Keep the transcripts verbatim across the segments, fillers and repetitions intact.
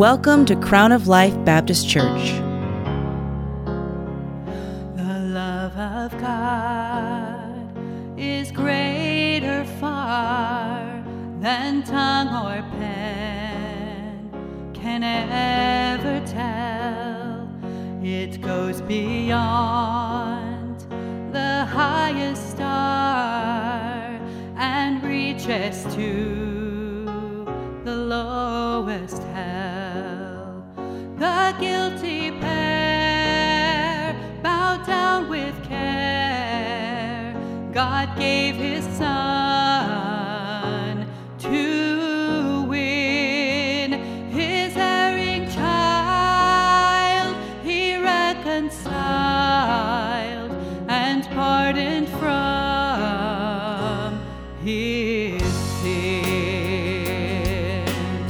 Welcome to Crown of Life Baptist Church. The love of God is greater far than tongue or pen can ever tell. It goes beyond the highest star and reaches to the lowest hell. The guilty pair bowed down with care. God gave his son to win his erring child. He reconciled and pardoned from his sin.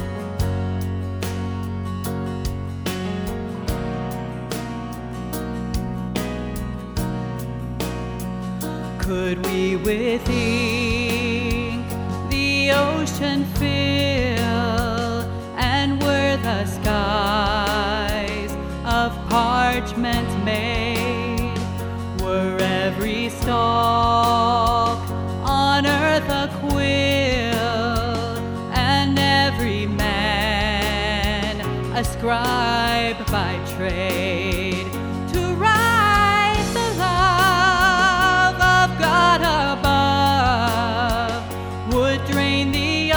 Could we with ink the ocean fill, and were the skies of parchment made, were every stalk on earth a quill, and every man a scribe by trade, to write the love of God above, would drain the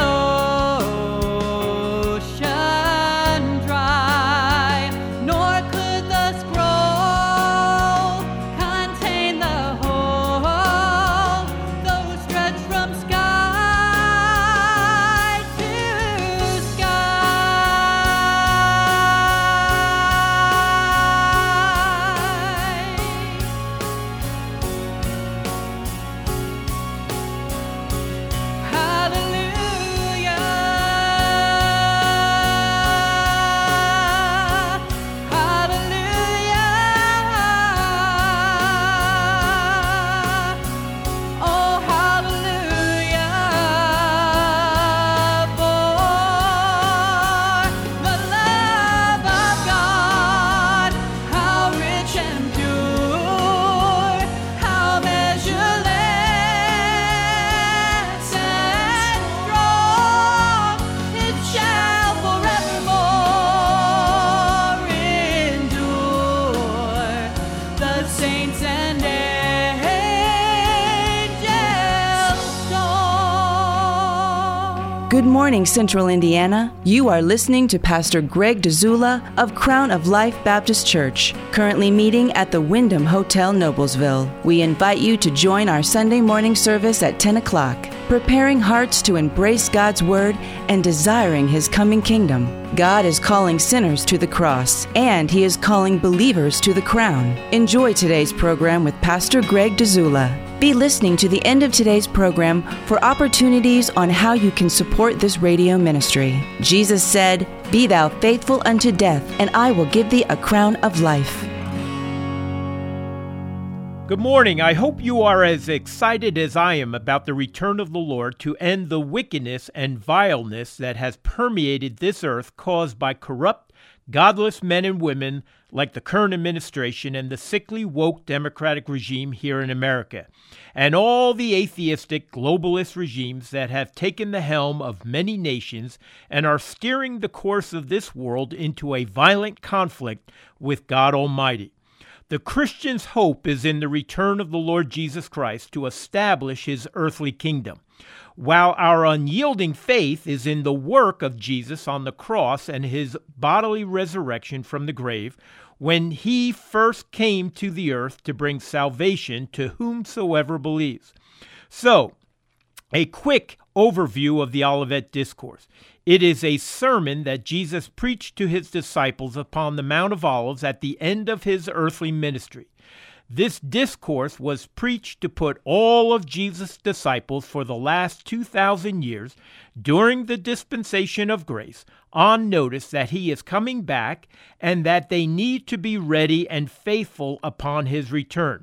ocean dry, nor could the scroll contain the whole, though stretched from sky to Good morning, Central Indiana. You are listening to Pastor Greg Dzula of Crown of Life Baptist Church, currently meeting at the Wyndham Hotel, Noblesville. We invite you to join our Sunday morning service at ten o'clock, preparing hearts to embrace God's Word and desiring His coming kingdom. God is calling sinners to the cross, and He is calling believers to the crown. Enjoy today's program with Pastor Greg Dzula. Be listening to the end of today's program for opportunities on how you can support this radio ministry. Jesus said, "Be thou faithful unto death, and I will give thee a crown of life." Good morning. I hope you are as excited as I am about the return of the Lord to end the wickedness and vileness that has permeated this earth caused by corrupt, godless men and women like the current administration and the sickly woke Democratic regime here in America, and all the atheistic globalist regimes that have taken the helm of many nations and are steering the course of this world into a violent conflict with God Almighty. The Christian's hope is in the return of the Lord Jesus Christ to establish His earthly kingdom, while our unyielding faith is in the work of Jesus on the cross and His bodily resurrection from the grave, when He first came to the earth to bring salvation to whomsoever believes. So, a quick overview of the Olivet Discourse. It is a sermon that Jesus preached to His disciples upon the Mount of Olives at the end of His earthly ministry. This discourse was preached to put all of Jesus' disciples for the last two thousand years during the dispensation of grace on notice that He is coming back and that they need to be ready and faithful upon His return.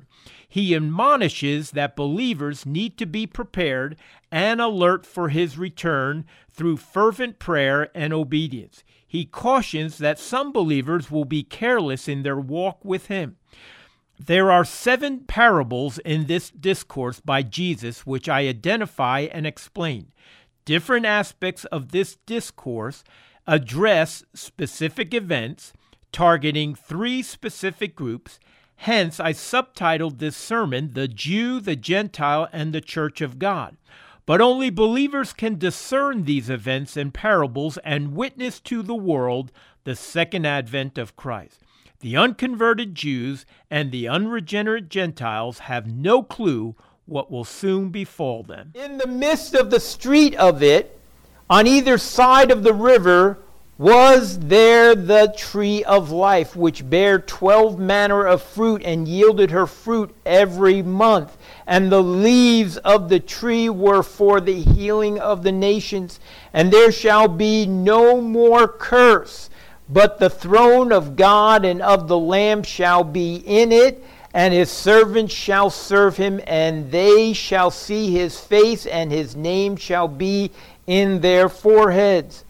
he admonishes that believers need to be prepared and alert for his return through fervent prayer and obedience. He cautions that some believers will be careless in their walk with him. There are seven parables in this discourse by Jesus which I identify and explain. Different aspects of this discourse address specific events, targeting three specific groups. Hence, I subtitled this sermon, The Jew, the Gentile, and the Church of God. But only believers can discern these events and parables and witness to the world the second advent of Christ. The unconverted Jews and the unregenerate Gentiles have no clue what will soon befall them. In the midst of the street of it, on either side of the river, was there the tree of life, which bare twelve manner of fruit, and yielded her fruit every month. And the leaves of the tree were for the healing of the nations. And there shall be no more curse, but the throne of God and of the Lamb shall be in it, and his servants shall serve him, and they shall see his face, and his name shall be in their foreheads.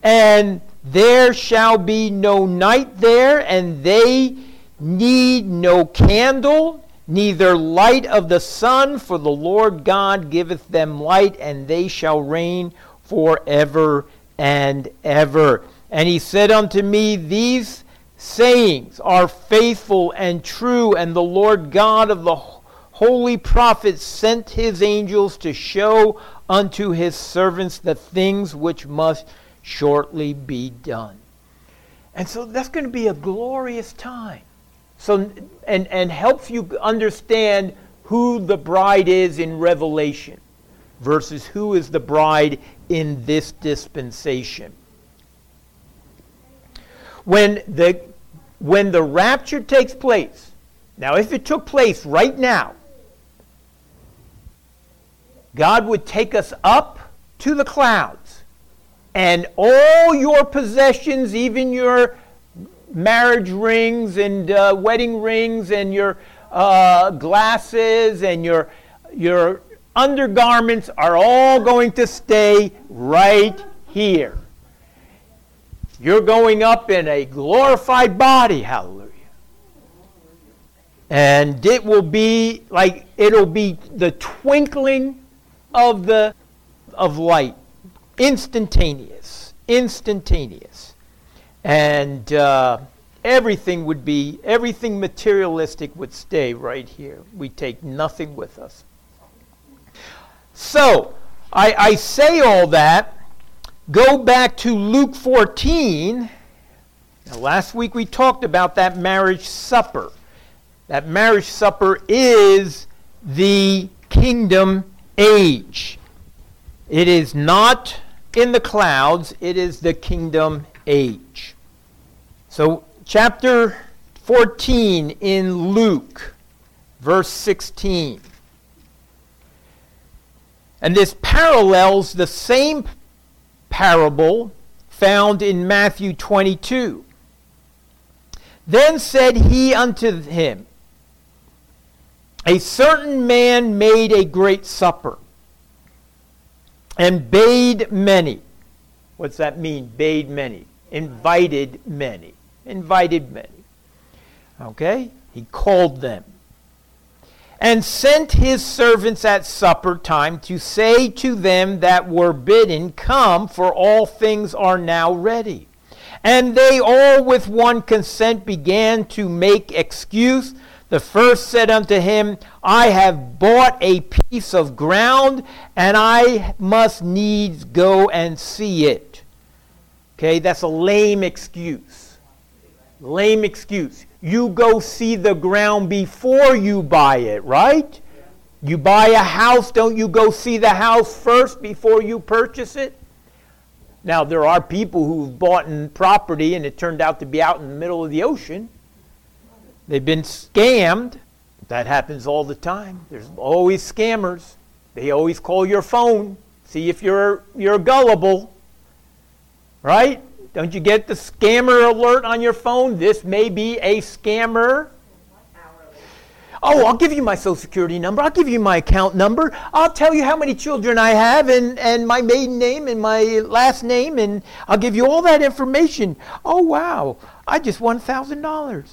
And there shall be no night there, and they need no candle, neither light of the sun, for the Lord God giveth them light, and they shall reign forever and ever. And he said unto me, These sayings are faithful and true, and the Lord God of the holy prophets sent his angels to show unto his servants the things which must shortly be done. And so that's going to be a glorious time. So and and helps you understand who the bride is in Revelation versus who is the bride in this dispensation. When the when the rapture takes place, now if it took place right now, God would take us up to the clouds, and all your possessions, even your marriage rings and uh, wedding rings and your uh, glasses and your your undergarments are all going to stay right here. You're going up in a glorified body, hallelujah. And it will be like, it'll be the twinkling of the of light, instantaneous, instantaneous. And uh, everything would be, everything materialistic would stay right here. We take nothing with us. So, I, I say all that. Go back to Luke fourteen. Now, last week we talked about that marriage supper. That marriage supper is the kingdom age. It is not in the clouds, it is the kingdom age. So, chapter fourteen in Luke, verse sixteen. And this parallels the same parable found in Matthew twenty-two. Then said he unto him, A certain man made a great supper, and bade many. What's that mean, bade many? Invited many. Invited many. Okay? He called them. And sent his servants at supper time to say to them that were bidden, Come, for all things are now ready. And they all with one consent began to make excuse. The first said unto him, I have bought a piece of ground, and I must needs go and see it. Okay, that's a lame excuse. Lame excuse. You go see the ground before you buy it, right? You buy a house, don't you go see the house first before you purchase it? Now, there are people who've bought in property and it turned out to be out in the middle of the ocean. They've been scammed. That happens all the time. There's always scammers. They always call your phone, see if you're you're gullible, right? Don't you get the scammer alert on your phone? This may be a scammer. Oh, I'll give you my social security number. I'll give you my account number. I'll tell you how many children I have and, and my maiden name and my last name, and I'll give you all that information. Oh, wow. I just won one thousand dollars.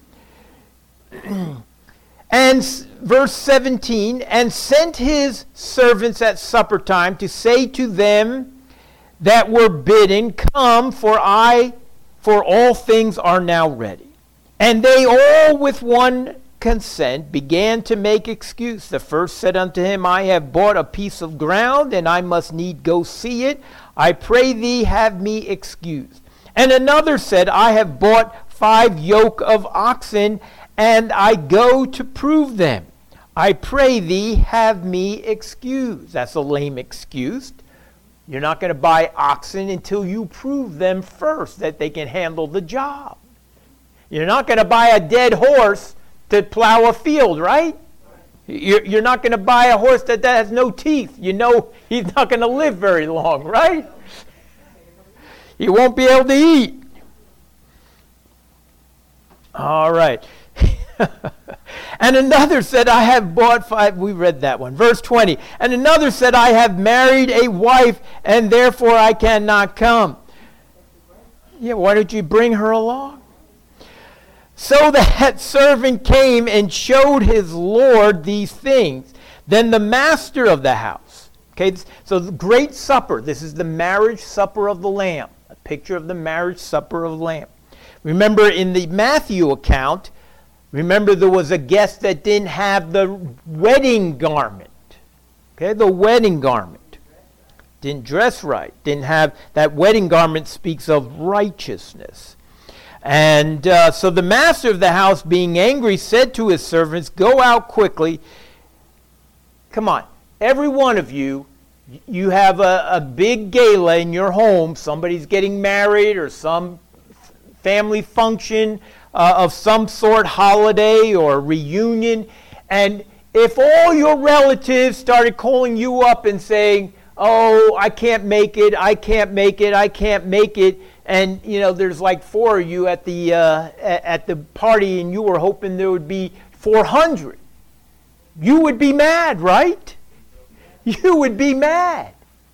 And verse seventeen, and sent his servants at supper time to say to them that were bidden, come, for I, for all things are now ready. And they all with one consent began to make excuse. The first said unto him, I have bought a piece of ground, and I must need go see it. I pray thee, have me excused. And another said, I have bought five yoke of oxen, and I go to prove them. I pray thee, have me excused. That's a lame excuse. You're not going to buy oxen until you prove them first that they can handle the job. You're not going to buy a dead horse to plow a field, right? You're, you're not going to buy a horse that, that has no teeth. You know he's not going to live very long, right? He won't be able to eat. All right. And another said, I have bought five. We read that one. Verse twenty. And another said, I have married a wife, and therefore I cannot come. Yeah, why don't you bring her along? So that servant came and showed his Lord these things. Then the master of the house. Okay, so the great supper. This is the marriage supper of the Lamb. A picture of the marriage supper of the Lamb. Remember in the Matthew account, remember there was a guest that didn't have the wedding garment. Okay, the wedding garment. Didn't dress right. Didn't have, that wedding garment speaks of righteousness. And uh, so the master of the house, being angry, said to his servants, go out quickly. Come on, every one of you, you have a, a big gala in your home. Somebody's getting married or some family function uh, of some sort, holiday or reunion. And if all your relatives started calling you up and saying, oh, I can't make it, I can't make it, I can't make it, and you know there's like four of you at the uh, at the party, and you were hoping there would be four hundred, you would be mad, right? You would be mad.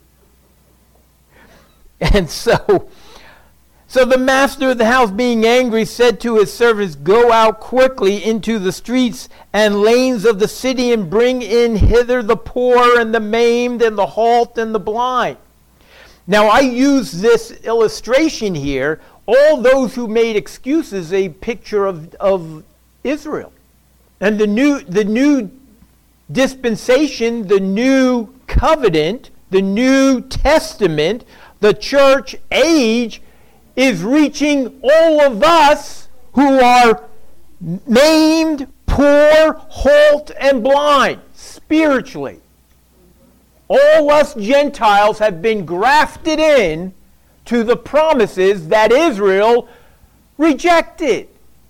And so, so the master of the house, being angry, said to his servants, go out quickly into the streets and lanes of the city, and bring in hither the poor and the maimed and the halt and the blind. Now I use this illustration here, all those who made excuses, a picture of, of Israel. And the new, the new dispensation, the new covenant, the New Testament, the church age is reaching all of us who are maimed, poor, halt, and blind spiritually. All us Gentiles have been grafted in to the promises that Israel rejected.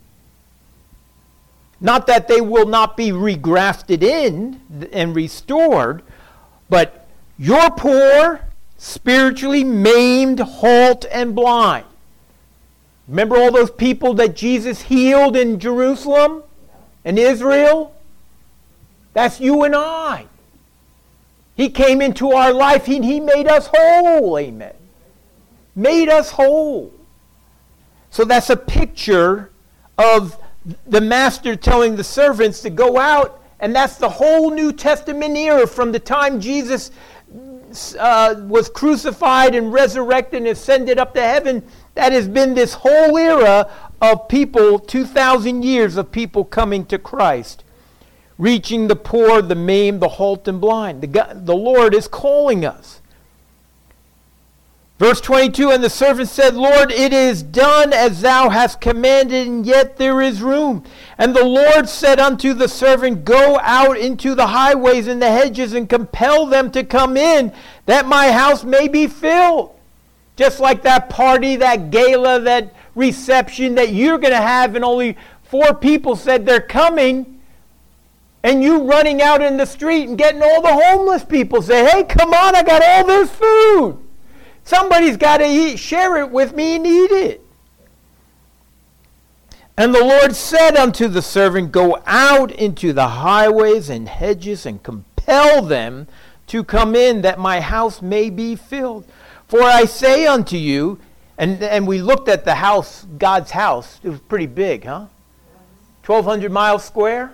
Not that they will not be regrafted in and restored, but you're poor, spiritually maimed, halt, and blind. Remember all those people that Jesus healed in Jerusalem and Israel? That's you and I. He came into our life. He, he made us whole. Amen. Made us whole. So that's a picture of the master telling the servants to go out. And that's the whole New Testament era from the time Jesus uh, was crucified and resurrected and ascended up to heaven. That has been this whole era of people, two thousand years of people coming to Christ. Reaching the poor, the maimed, the halt, and blind. The, God, the Lord is calling us. Verse twenty-two, and the servant said, Lord, it is done as thou hast commanded, and yet there is room. And the Lord said unto the servant, go out into the highways and the hedges, and compel them to come in, that my house may be filled. Just like that party, that gala, that reception that you're going to have, and only four people said they're coming. And you running out in the street and getting all the homeless people say, hey, come on, I got all this food. Somebody's got to eat, share it with me and eat it. And the Lord said unto the servant, Go out into the highways and hedges and compel them to come in, that my house may be filled. For I say unto you, and, and we looked at the house, God's house. It was pretty big, huh? twelve hundred miles square.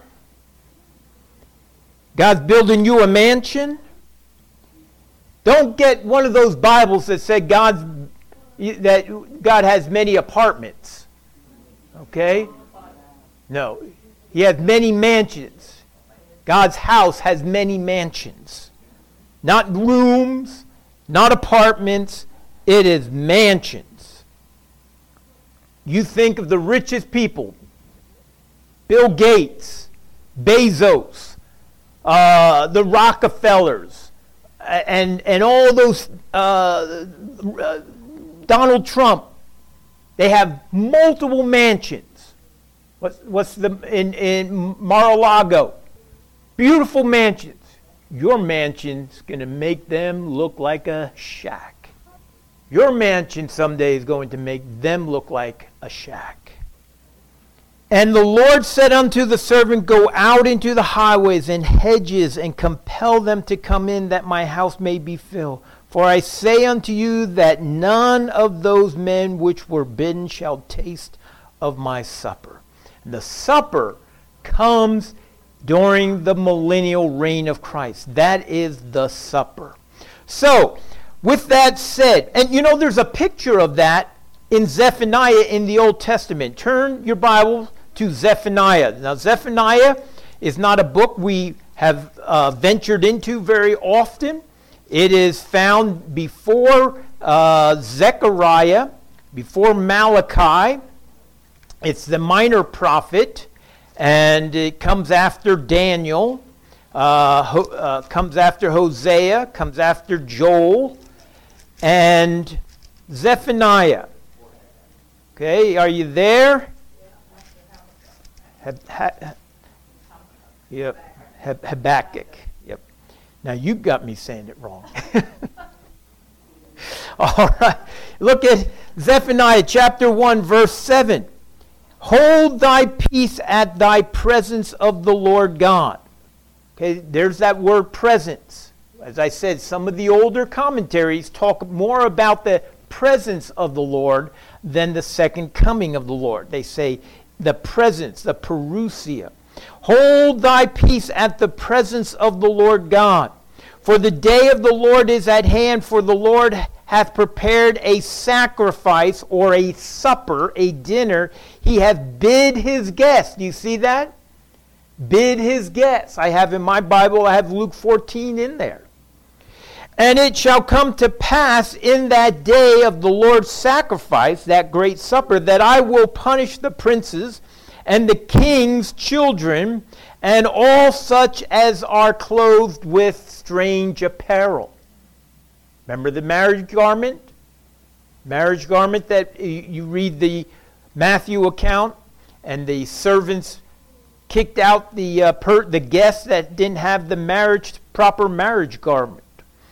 God's building you a mansion. Don't get one of those Bibles that say God's, that God has many apartments. Okay? No. He has many mansions. God's house has many mansions. Not rooms, not apartments. It is mansions. You think of the richest people. Bill Gates, Bezos, uh, the Rockefellers, and, and all those, uh, uh, Donald Trump. They have multiple mansions. What's, what's the in, in Mar-a-Lago? Beautiful mansions. Your mansion's going to make them look like a shack. Your mansion someday is going to make them look like a shack. And the Lord said unto the servant, Go out into the highways and hedges and compel them to come in, that my house may be filled. For I say unto you that none of those men which were bidden shall taste of my supper. And the supper comes during the millennial reign of Christ. That is the supper. So, with that said, and you know there's a picture of that in Zephaniah in the Old Testament. Turn your Bible to Zephaniah. Now Zephaniah is not a book we have uh, ventured into very often. It is found before uh, Zechariah, before Malachi. It's the minor prophet, and it comes after Daniel, uh, ho- uh, comes after Hosea, comes after Joel, and Zephaniah. Okay, are you there? Hab- ha- yep, Hab- Habakkuk. Now you got me saying it wrong. All right. Look at Zephaniah chapter one, verse seven. Hold thy peace at thy presence of the Lord God. Okay, there's that word presence. As I said, some of the older commentaries talk more about the presence of the Lord than the second coming of the Lord. They say the presence, the parousia. Hold thy peace at the presence of the Lord God. For the day of the Lord is at hand, for the Lord hath prepared a sacrifice, or a supper, a dinner. He hath bid his guests. Do you see that? Bid his guests. I have in my Bible, I have Luke fourteen in there. And it shall come to pass in that day of the Lord's sacrifice, that great supper, that I will punish the princes and the king's children, and all such as are clothed with strange apparel. Remember the marriage garment? Marriage garment that you read the Matthew account, and the servants kicked out the uh, per, the guests that didn't have the marriage proper marriage garment.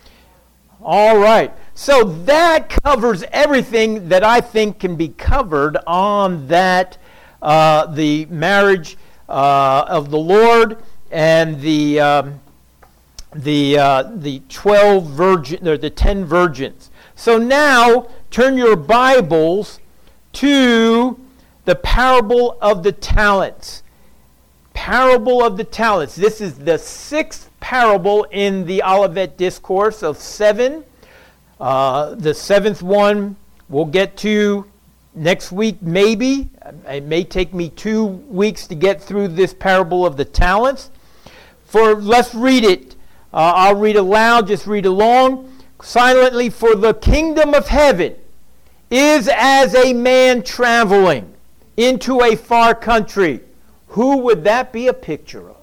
All right. So that covers everything that I think can be covered on that Uh, the marriage uh, of the Lord and the um, the uh, the twelve virgin or the ten virgins. So now turn your Bibles to the parable of the talents. Parable of the talents. This is the sixth parable in the Olivet Discourse of seven. Uh, the seventh one we'll get to next week, maybe. It may take me two weeks to get through this parable of the talents. For let's read it. Uh, I'll read aloud, just read along silently. For the kingdom of heaven is as a man traveling into a far country. Who would that be a picture of?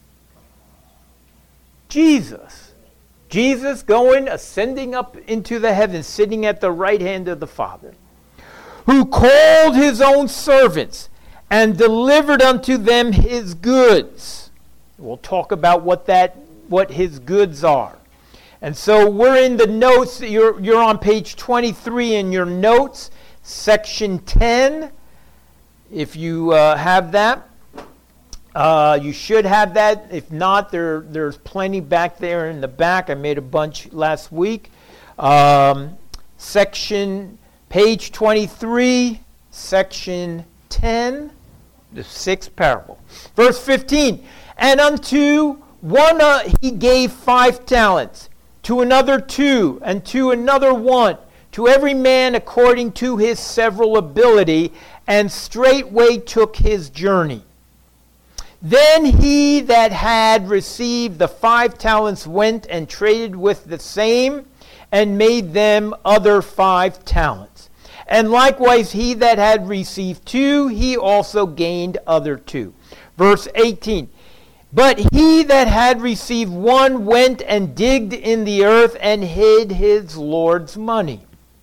Jesus. Jesus going, ascending up into the heavens, sitting at the right hand of the Father. Who called his own servants and delivered unto them his goods. We'll talk about what that, what his goods are. And so we're in the notes. You're, you're on page twenty-three in your notes, section ten. if you uh, have that, uh, you should have that. If not, there there's plenty back there in the back. I made a bunch last week. Um, section, page twenty-three, section ten, the sixth parable. Verse fifteen, and unto one uh, he gave five talents, to another two, and to another one, to every man according to his several ability, and straightway took his journey. Then he that had received the five talents went and traded with the same, and made them other five talents. And likewise he that had received two, he also gained other two. Verse eighteen, but he that had received one went and digged in the earth and hid his Lord's money.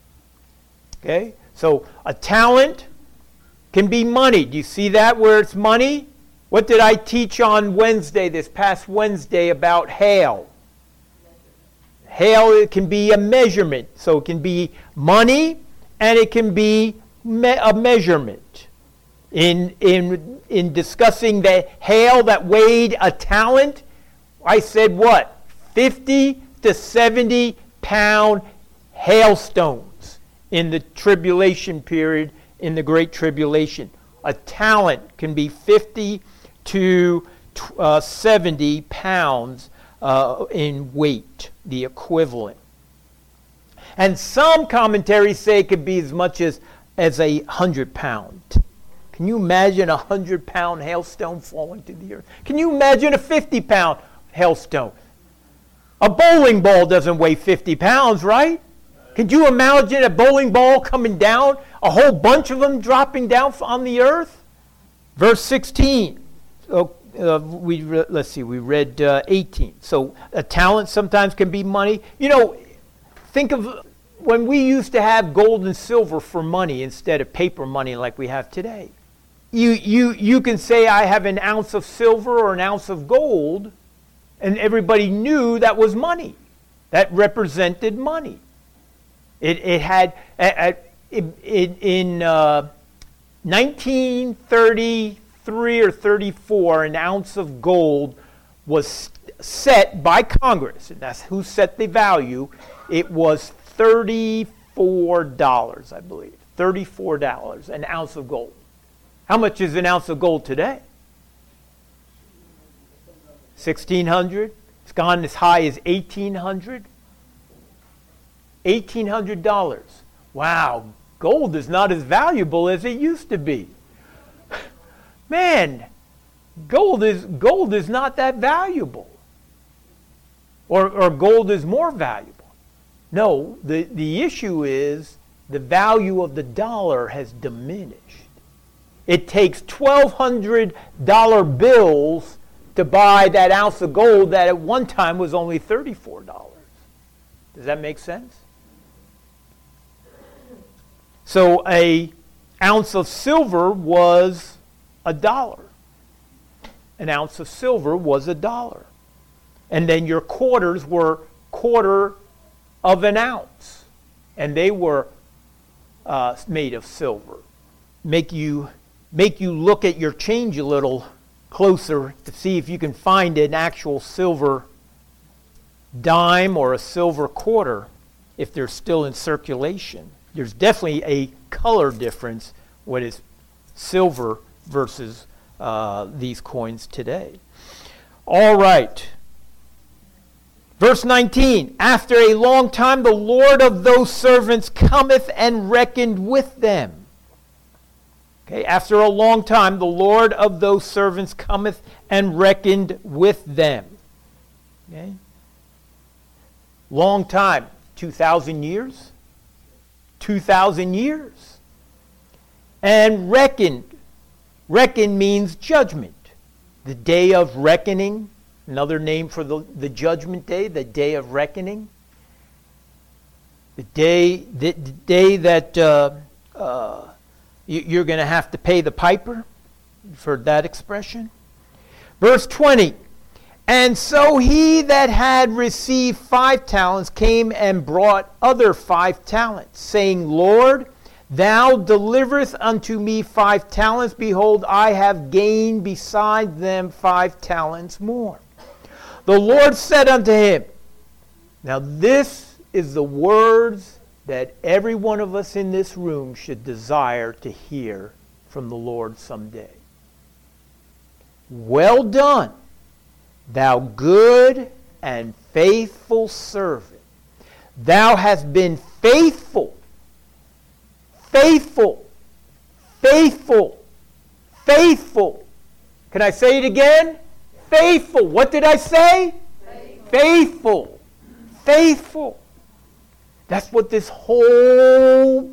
Okay, so a talent can be money. Do you see that where it's money? What did I teach on Wednesday, this past Wednesday, about hail? Hail, it can be a measurement. So it can be money and it can be me- a measurement. In, in, in discussing the hail that weighed a talent, I said what? fifty to seventy pound hailstones in the tribulation period, in the Great Tribulation. A talent can be fifty to seventy pounds uh, in weight, the equivalent. And some commentaries say it could be as much as, as a hundred pound. Can you imagine a hundred pound hailstone falling to the earth? Can you imagine a fifty pound hailstone? A bowling ball doesn't weigh fifty pounds, right? Could you imagine a bowling ball coming down, a whole bunch of them dropping down on the earth? Verse sixteen. So, uh, we re- let's see, we read uh, eighteen. So a talent sometimes can be money. You know, think of when we used to have gold and silver for money instead of paper money like we have today. You, you, you can say, I have an ounce of silver or an ounce of gold, and everybody knew that was money. That represented money. It, it had, at, at, it, it, in uh, nineteen thirty-three or thirty-four, an ounce of gold was set by Congress, and that's who set the value. It was thirty-four dollars, I believe. thirty-four dollars, an ounce of gold. How much is an ounce of gold today? sixteen hundred dollars. It's gone as high as eighteen hundred dollars. eighteen hundred dollars. Wow, gold is not as valuable as it used to be. Man, gold is gold is not that valuable. Or or gold is more valuable. No, the, the issue is the value of the dollar has diminished. It takes twelve hundred dollar bills to buy that ounce of gold that at one time was only thirty-four dollars. Does that make sense? So a ounce of silver was a dollar. An ounce of silver was a dollar. And then your quarters were quarter of an ounce. And they were uh, made of silver. Make you, make you look at your change a little closer to see if you can find an actual silver dime or a silver quarter if they're still in circulation. There's definitely a color difference what is silver versus uh, these coins today. All right. Verse nineteen, after a long time the Lord of those servants cometh and reckoned with them. Okay, after a long time the Lord of those servants cometh and reckoned with them. Okay. Long time, two thousand years? two thousand years. And reckoned. Reckon means judgment. The day of reckoning. Another name for the, the judgment day, the day of reckoning. The day, the, the day that uh, uh, you, you're going to have to pay the piper. You've heard that expression. Verse twenty. And so he that had received five talents came and brought other five talents, saying, Lord, Thou deliverest unto me five talents. Behold, I have gained beside them five talents more. The Lord said unto him, now this is the words that every one of us in this room should desire to hear from the Lord someday. Well done, thou good and faithful servant. Thou hast been faithful, faithful, faithful, faithful. Can I say it again? Faithful. What did I say? Faithful. Faithful. Faithful. That's what this whole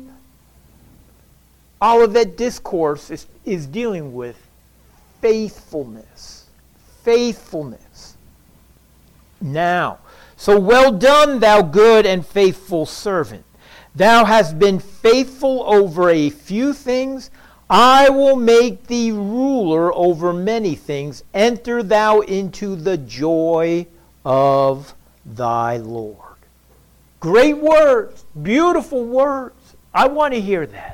Olivet Discourse is, is dealing with. Faithfulness. Faithfulness. Now, so well done, thou good and faithful servant. Thou hast been faithful over a few things. I will make thee ruler over many things. Enter thou into the joy of thy Lord. Great words, beautiful words. I want to hear that.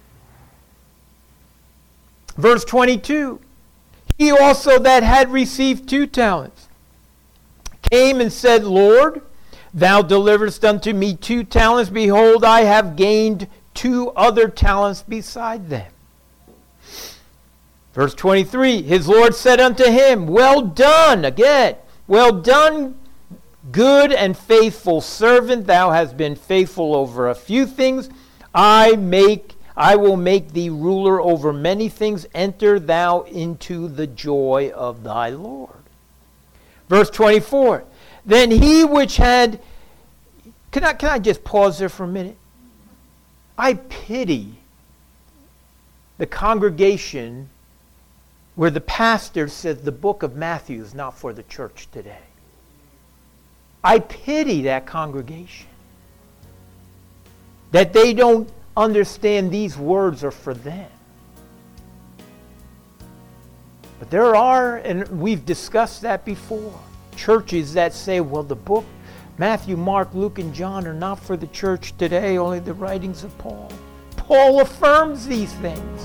Verse twenty-two. He also that had received two talents came and said, Lord, thou deliverest unto me two talents. Behold, I have gained two other talents beside them. Verse twenty-three. His Lord said unto him, well done, again, well done, good and faithful servant. Thou hast been faithful over a few things. I make I will make thee ruler over many things. Enter thou into the joy of thy Lord. Verse twenty-four. Then he which had... Can I, can I just pause there for a minute? I pity the congregation where the pastor says the book of Matthew is not for the church today. I pity that congregation. That they don't understand these words are for them. But there are, and we've discussed that before, churches that say, well, the book, Matthew, Mark, Luke, and John are not for the church today, only the writings of Paul. Paul affirms these things.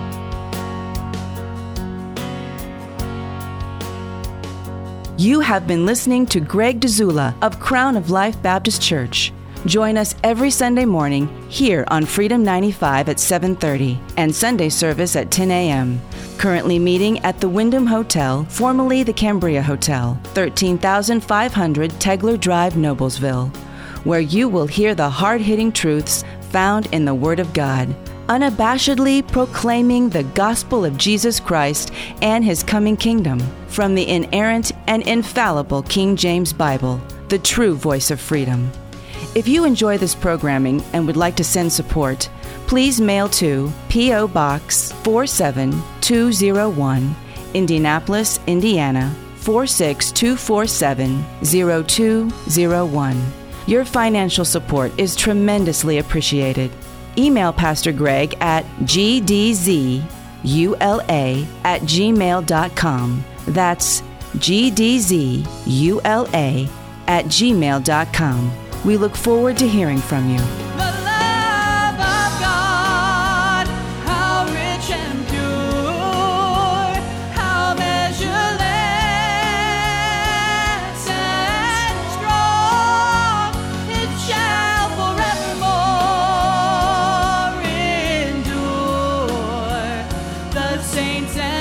You have been listening to Greg Dzula of Crown of Life Baptist Church. Join us every Sunday morning here on Freedom ninety-five at seven thirty and Sunday service at ten a.m. Currently meeting at the Wyndham Hotel, formerly the Cambria Hotel, thirteen thousand five hundred Tegler Drive, Noblesville, where you will hear the hard-hitting truths found in the Word of God, unabashedly proclaiming the gospel of Jesus Christ and His coming kingdom from the inerrant and infallible King James Bible, the true voice of freedom. If you enjoy this programming and would like to send support, please mail to P O. Box four seven two zero one, Indianapolis, Indiana four six two four seven zero two zero one. Your financial support is tremendously appreciated. Email Pastor Greg at g d z u l a at gmail dot com. That's g d z u l a at gmail dot com. We look forward to hearing from you. The love of God, how rich and pure, how measureless and strong, it shall forevermore endure. The saints and